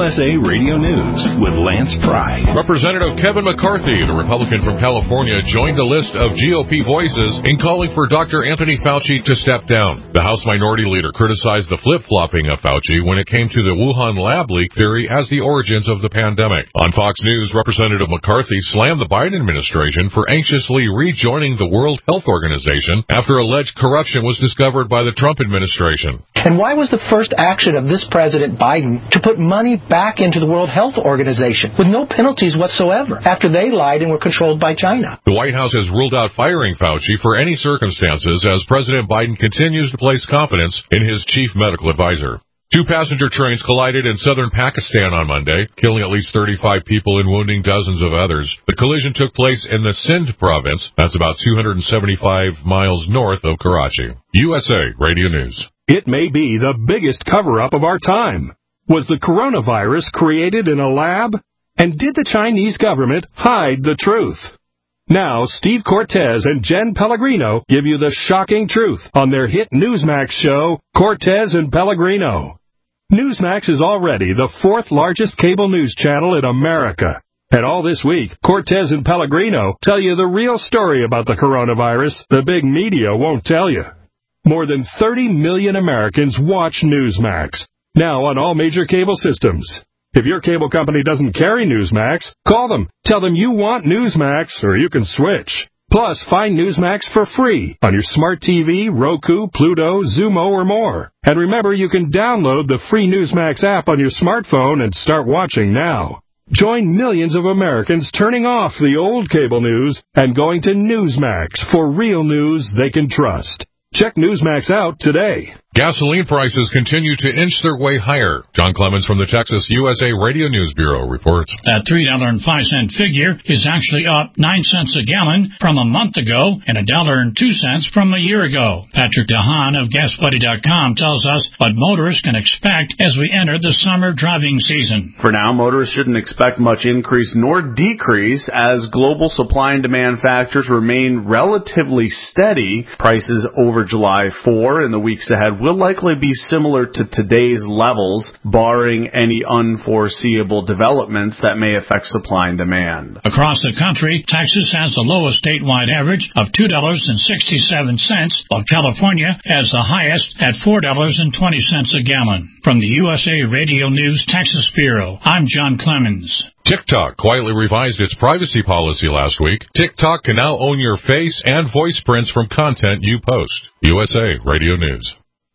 USA Radio News with Lance Pry. Representative Kevin McCarthy, the Republican from California, joined the list of GOP voices in calling for Dr. Anthony Fauci to step down. The House Minority Leader criticized the flip-flopping of Fauci when it came to the Wuhan lab leak theory as the origins of the pandemic. On Fox News, Representative McCarthy slammed the Biden administration for anxiously rejoining the World Health Organization after alleged corruption was discovered by the Trump administration. And why was the first action of this President Biden to put money back into the World Health Organization with no penalties whatsoever after they lied and were controlled by China? The White House has ruled out firing Fauci for any circumstances as President Biden continues to place confidence in his chief medical advisor. 2 passenger trains collided in southern Pakistan on Monday, killing at least 35 people and wounding dozens of others. The collision took place in the Sindh province. That's about 275 miles north of Karachi. USA Radio News. It may be the biggest cover-up of our time. Was the coronavirus created in a lab? And did the Chinese government hide the truth? Now, Steve Cortez and Jen Pellegrino give you the shocking truth on their hit Newsmax show, Cortez and Pellegrino. Newsmax is already the 4th largest cable news channel in America. And all this week, Cortez and Pellegrino tell you the real story about the coronavirus the big media won't tell you. More than 30 million Americans watch Newsmax, now on all major cable systems. If your cable company doesn't carry Newsmax, call them. Tell them you want Newsmax, or you can switch. Plus, find Newsmax for free on your smart TV, Roku, Pluto, Xumo, or more. And remember, you can download the free Newsmax app on your smartphone and start watching now. Join millions of Americans turning off the old cable news and going to Newsmax for real news they can trust. Check Newsmax out today. Gasoline prices continue to inch their way higher. John Clemens from the Texas USA Radio News Bureau reports. That $3.05 figure is actually up 9 cents a gallon from a month ago and $1.02 from a year ago. Patrick DeHaan of GasBuddy.com tells us what motorists can expect as we enter the summer driving season. For now, motorists shouldn't expect much increase nor decrease as global supply and demand factors remain relatively steady. Prices over July 4 and the weeks ahead will likely be similar to today's levels, barring any unforeseeable developments that may affect supply and demand. Across the country, Texas has the lowest statewide average of $2.67, while California has the highest at $4.20 a gallon. From the USA Radio News Texas Bureau, I'm John Clemens. TikTok quietly revised its privacy policy last week. TikTok can now own your face and voice prints from content you post. USA Radio News.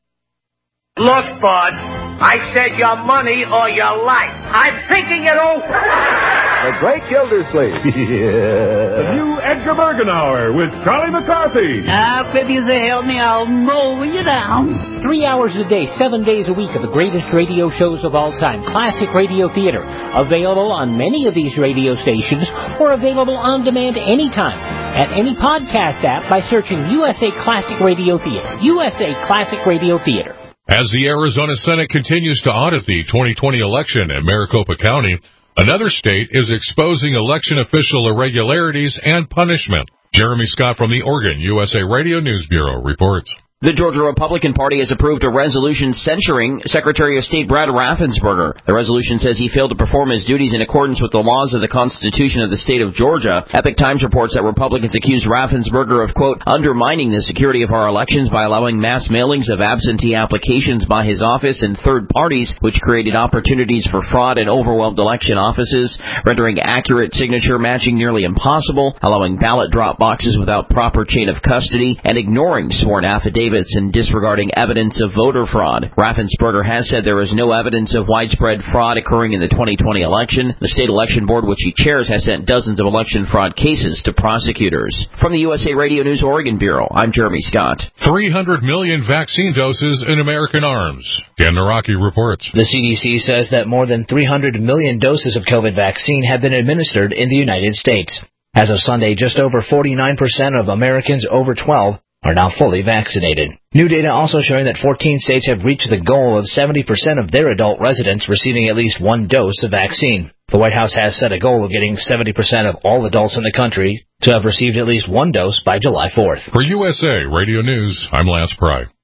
Look, bud, I said your money or your life. I'm thinking it over. The Great Gildersleeve. The new Edgar Bergen Hour with Charlie McCarthy. Now, if you say help me, I'll mow you down. 3 hours a day, 7 days a week of the greatest radio shows of all time. Classic Radio Theater. Available on many of these radio stations or available on demand anytime at any podcast app by searching USA Classic Radio Theater. USA Classic Radio Theater. As the Arizona Senate continues to audit the 2020 election in Maricopa County, another state is exposing election official irregularities and punishment. Jeremy Scott from the Oregon USA Radio News Bureau reports. The Georgia Republican Party has approved a resolution censuring Secretary of State Brad Raffensperger. The resolution says he failed to perform his duties in accordance with the laws of the Constitution of the state of Georgia. Epoch Times reports that Republicans accused Raffensperger of, quote, undermining the security of our elections by allowing mass mailings of absentee applications by his office and third parties, which created opportunities for fraud and overwhelmed election offices, rendering accurate signature matching nearly impossible, allowing ballot drop boxes without proper chain of custody, and ignoring sworn affidavits and disregarding evidence of voter fraud. Raffensperger has said there is no evidence of widespread fraud occurring in the 2020 election. The state election board, which he chairs, has sent dozens of election fraud cases to prosecutors. From the USA Radio News Oregon Bureau, I'm Jeremy Scott. 300 million vaccine doses in American arms. Dan Naraki reports. The CDC says that more than 300 million doses of COVID vaccine have been administered in the United States. As of Sunday, just over 49% of Americans over 12 are now fully vaccinated. New data also showing that 14 states have reached the goal of 70% of their adult residents receiving at least one dose of vaccine. The White House has set a goal of getting 70% of all adults in the country to have received at least one dose by July 4th. For USA Radio News, I'm Lance Pry.